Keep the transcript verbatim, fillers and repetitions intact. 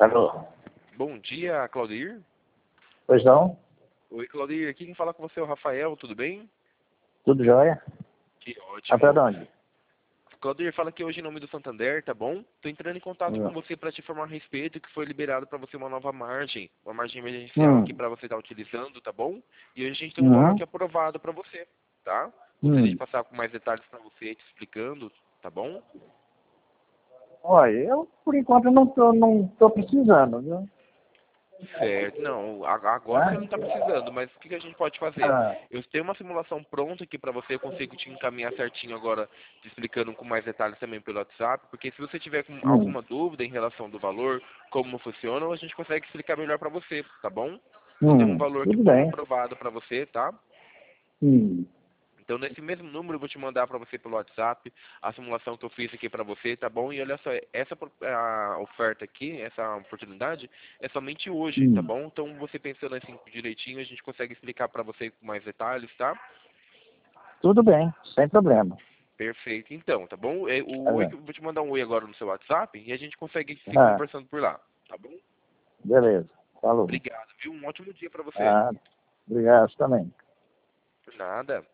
Alô? Bom dia, Claudir. Pois não? Oi, Claudir. Aqui quem fala com você é o Rafael, tudo bem? Tudo jóia? Que ótimo. Rafael de onde? Claudir, fala aqui hoje em nome do Santander, tá bom? Tô entrando em contato Hum. com você para te informar a respeito que foi liberado para você uma nova margem, uma margem emergencial aqui Hum. para você estar utilizando, tá bom? E hoje a gente tem um valor Uhum. aqui aprovado para você, tá? Gostaria de Hum. passar com mais detalhes para você, te explicando, tá bom? Olha, eu por enquanto não tô, não tô precisando, viu? Certo, não, a- agora você não está Tá? precisando, mas o que que a gente pode fazer? Ah. Eu tenho uma simulação pronta aqui para você, eu consigo te encaminhar certinho agora, te explicando com mais detalhes também pelo WhatsApp, porque se você tiver com Hum. alguma dúvida em relação do valor, como funciona, a gente consegue explicar melhor para você, tá bom? Eu tenho um Hum. valor aqui Tudo bom bem. aprovado para você, tá? Hum. Então, nesse mesmo número, eu vou te mandar para você pelo WhatsApp a simulação que eu fiz aqui para você, tá bom? E olha só, essa pro- a oferta aqui, essa oportunidade, é somente hoje, tá Hum. bom? Então, você pensando assim direitinho, a gente consegue explicar para você com mais detalhes, tá? Tudo bem, sem problema. Perfeito, então, tá bom? É, o oi, Tá. que eu vou te mandar um oi agora no seu WhatsApp e a gente consegue seguir Ah, conversando por lá, tá bom? beleza. Falou. Obrigado, viu? Um ótimo dia para você. Ah, obrigado também. Por nada.